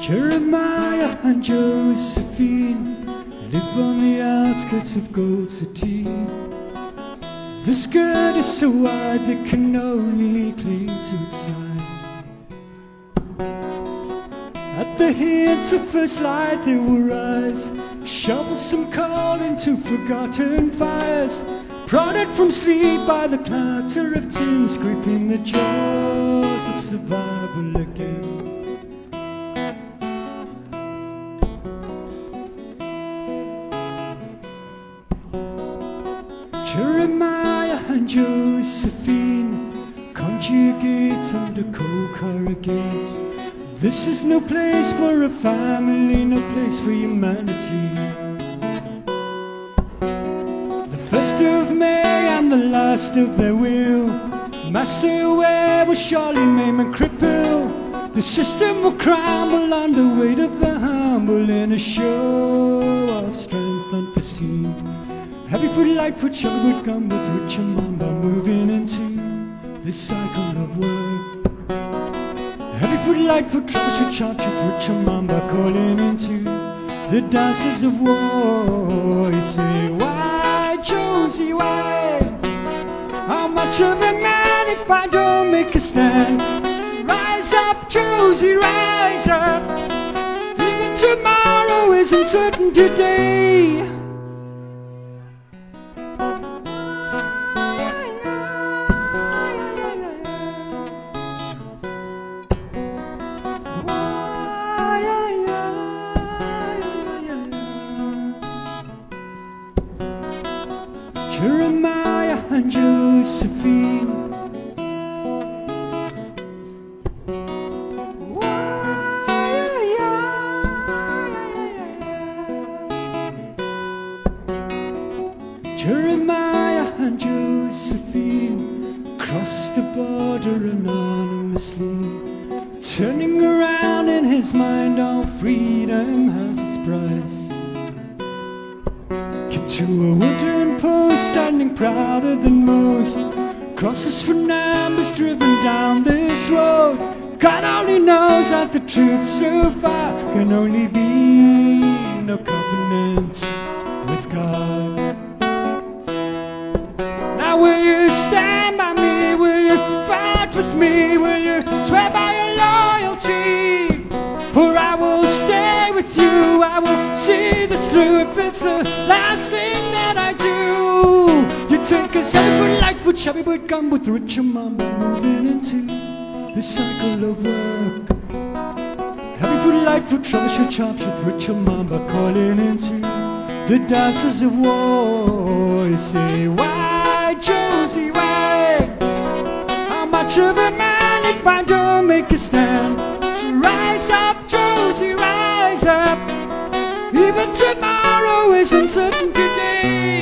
Jeremiah and Josephine live on the outskirts of Gold City. The skirt is so wide they can only cling to its side. At the hint of first light they will rise, shovel some coal into forgotten fires, prodded from sleep by the clatter of tin, scraping the jaws of survival again. Jeremiah and Josephine conjugate under cold corrugate. This is no place for a family, no place for humanity. The first of May and the last of their will, master away will surely maim and cripple. The system will crumble under weight of the humble in a show of strength unforeseen. Heavy foot, light foot, shabby foot, gum with rich and mamba, moving into this cycle of work. Heavy foot, light foot, troubleshoot, chant with rich and mamba, calling into the dances of war. You say, why, Josie, why? How much of a man if I don't make a stand? Rise up, Josie, rise up. Even tomorrow isn't certain today. Jeremiah and Josephine, Jeremiah and Josephine crossed the border anonymously, turning around in his mind all freedom has its price. To a wooden post standing prouder than most, crosses for numbers driven down this road. God only knows that the truth so far can only be no covenant with God. Now will you stand by me? Will you fight with me? Will you swear by your loyalty? For I will stay with you, I will see this through if it's the last thing that I do. You take a heavy foot, light foot, shabby foot, gum with rich and mamba, moving into the cycle of work. Heavy foot, light foot, troubleshoot, chops with rich and mamba, calling into the dances of war. You say, why, Josie, why? How much of a man if I don't make a stand? Rise up, Josie, rise up. Even tomorrow isn't certain today.